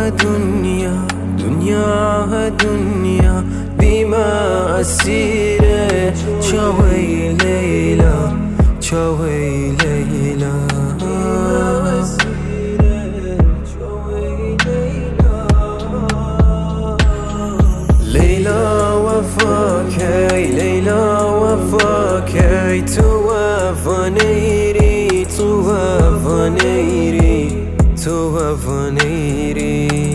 دنیا دنیا دنیا بی مسیره چاوی لیلا چاوی لیلا لیلا وفاکی لیلا وفاکی تو وفانیری تو وفانیری تو وفانیری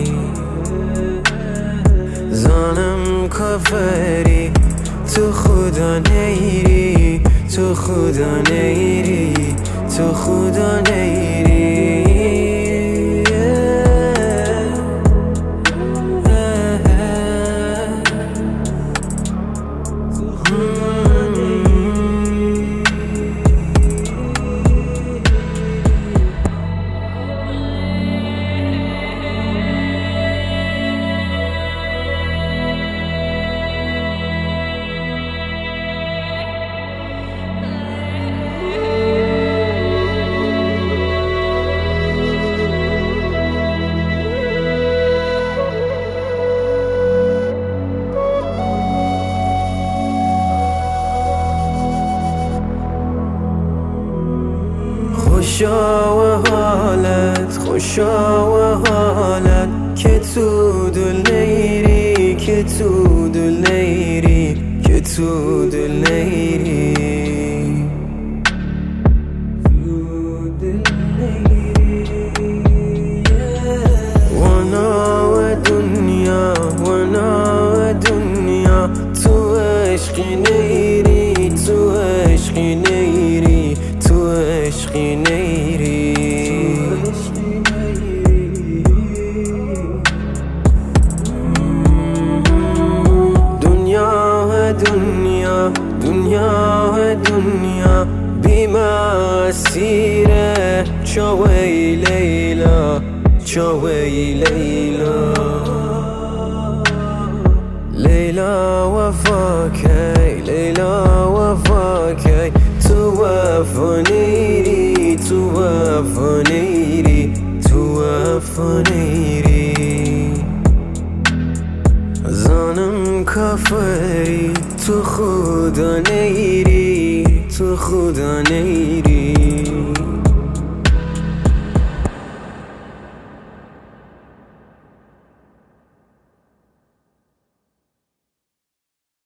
زانم کافری تو خدا نیری تو خدا نیری تو خدا نیری خوشا و حالت خوشا و حالت که تو دل نیری که تو دل نیری که تو دل نیری وانا و دنیا وانا و دنیا تو عشقی نیری تو عشقی نیری تو عشقی نیری دنیا دنیا دنیا دنیا بی مسیره چاوی لیلا چاوی لیلا لیلا وفاکی لیلا وفاکی تو وفانیری تو وفانیری تو وفانیری زانم کافری تو خدا نیری تو خدا نیری